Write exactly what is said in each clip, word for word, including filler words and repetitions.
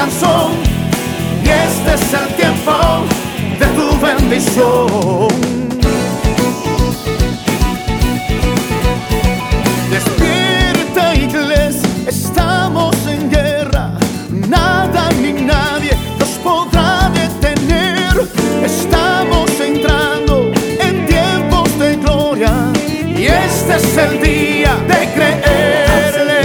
alcanzó y este es el tiempo de tu bendición. Despierta, iglesia, estamos en guerra, nada ni nadie nos podrá detener. Estamos entrando en tiempos de gloria y este es el día de creerle.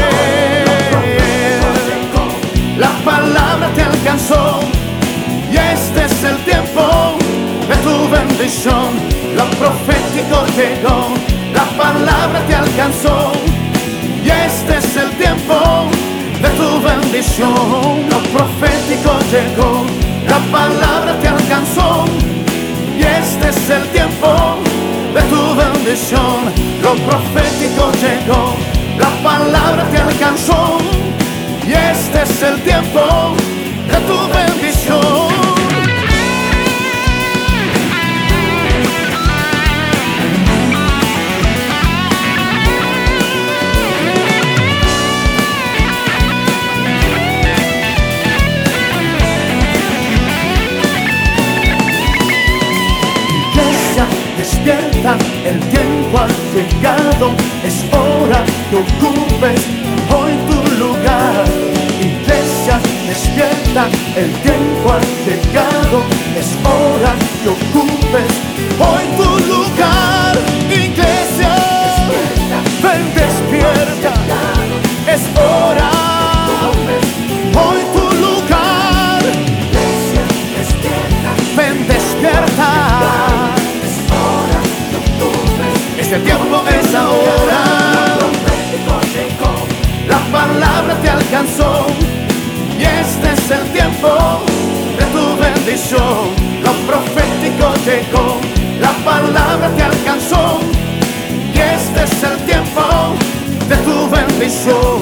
La palabra te alcanzó y este es el tiempo de tu bendición. Lo profético llegó, la palabra te alcanzó y este es el tiempo de tu bendición. Lo profético llegó, la palabra te alcanzó y este es el tiempo de tu bendición. Lo profético llegó, la palabra te alcanzó y este es el tiempo de tu bendición. Despierta, el tiempo ha llegado, es hora que ocupes hoy tu lugar. Iglesia, despierta, el tiempo ha llegado, es hora que ocupes hoy tu lugar. Iglesia, ven, despierta, es hora, hoy tu lugar. Iglesia, despierta, ven, despierta. Este tiempo es ahora. La palabra te alcanzó y este es el tiempo de tu bendición. Lo profético llegó, la palabra te alcanzó y este es el tiempo de tu bendición.